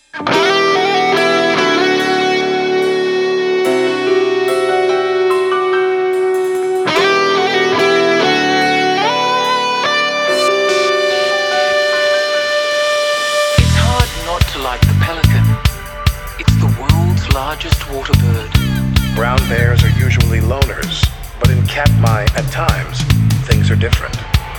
It's hard not to like the pelican. It's the world's largest water bird. Brown bears are usually loners, but in Katmai, at times, things are different.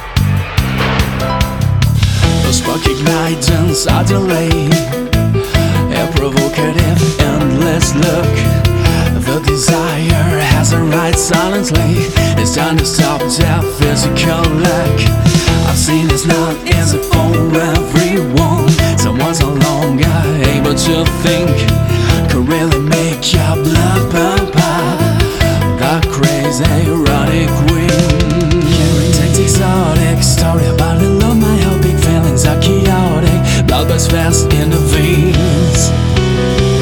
The spark ignites and suddenly a provocative, endless look. The desire has a right silently. It's time to stop that physical lack. I've seen it's not easy for everyone. Someone's no longer able to think. Could really make your blood pump up. The crazy erotic wind. Carrying exotic story about the love. My whole big feelings are chaotic. Blood bursts fast in the veins.